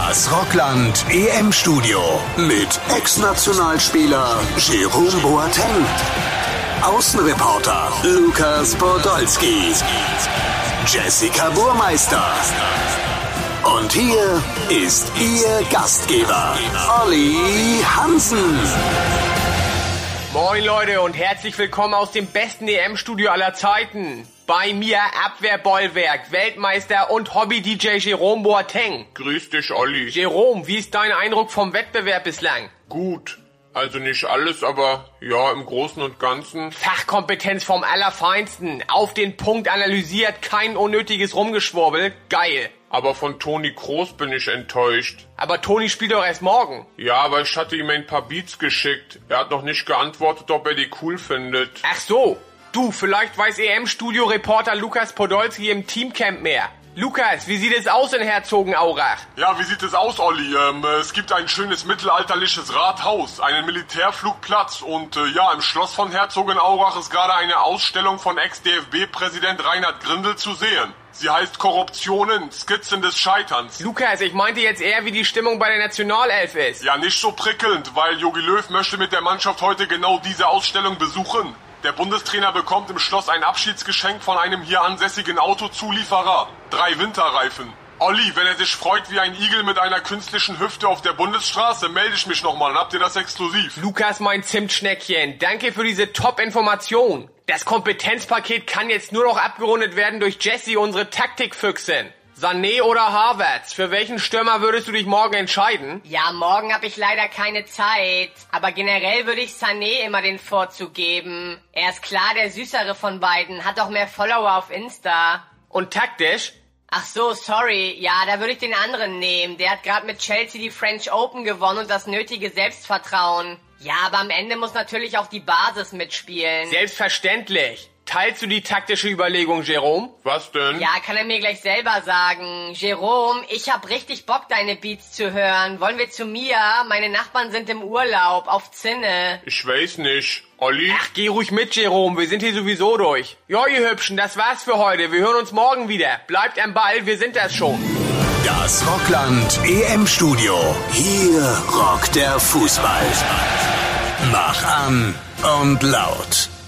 Das Rockland EM-Studio mit Ex-Nationalspieler Jerome Boateng, Außenreporter Lukas Podolski, Jessica Burmeister. Und hier ist Ihr Gastgeber, Olli Hansen. Moin Leute und herzlich willkommen aus dem besten EM-Studio aller Zeiten. Bei mir Abwehrbollwerk, Weltmeister und Hobby-DJ Jerome Boateng. Grüß dich, Olli. Jerome, wie ist dein Eindruck vom Wettbewerb bislang? Gut. Also nicht alles, aber ja, im Großen und Ganzen. Fachkompetenz vom Allerfeinsten. Auf den Punkt analysiert, kein unnötiges Rumgeschwurbel. Geil. Aber von Toni Kroos bin ich enttäuscht. Aber Toni spielt doch erst morgen. Ja, aber ich hatte ihm ein paar Beats geschickt. Er hat noch nicht geantwortet, ob er die cool findet. Ach so. Du, vielleicht weiß EM-Studio-Reporter Lukas Podolski im Teamcamp mehr. Lukas, wie sieht es aus in Herzogenaurach? Ja, wie sieht es aus, Olli? Es gibt ein schönes mittelalterliches Rathaus, einen Militärflugplatz und im Schloss von Herzogenaurach ist gerade eine Ausstellung von Ex-DFB-Präsident Reinhard Grindel zu sehen. Sie heißt Korruptionen, Skizzen des Scheiterns. Lukas, ich meinte jetzt eher, wie die Stimmung bei der Nationalelf ist. Ja, nicht so prickelnd, weil Jogi Löw möchte mit der Mannschaft heute genau diese Ausstellung besuchen. Der Bundestrainer bekommt im Schloss ein Abschiedsgeschenk von einem hier ansässigen Autozulieferer. 3 Winterreifen. Olli, wenn er sich freut wie ein Igel mit einer künstlichen Hüfte auf der Bundesstraße, melde ich mich nochmal, dann habt ihr das exklusiv. Lukas, mein Zimtschneckchen, danke für diese Top-Information. Das Kompetenzpaket kann jetzt nur noch abgerundet werden durch Jessie, unsere Taktikfüchsin. Sané oder Havertz, für welchen Stürmer würdest du dich morgen entscheiden? Ja, morgen habe ich leider keine Zeit. Aber generell würde ich Sané immer den Vorzug geben. Er ist klar der süßere von beiden, hat auch mehr Follower auf Insta. Und taktisch? Ach so, sorry. Ja, da würde ich den anderen nehmen. Der hat gerade mit Chelsea die French Open gewonnen und das nötige Selbstvertrauen. Ja, aber am Ende muss natürlich auch die Basis mitspielen. Selbstverständlich. Teilst du die taktische Überlegung, Jerome? Was denn? Ja, kann er mir gleich selber sagen. Jerome, ich hab richtig Bock, deine Beats zu hören. Wollen wir zu mir? Meine Nachbarn sind im Urlaub, auf Zinne. Ich weiß nicht. Olli? Ach, geh ruhig mit, Jerome. Wir sind hier sowieso durch. Ja, ihr Hübschen, das war's für heute. Wir hören uns morgen wieder. Bleibt am Ball, wir sind das schon. Das Rockland EM-Studio. Hier rockt der Fußball. Mach an und laut.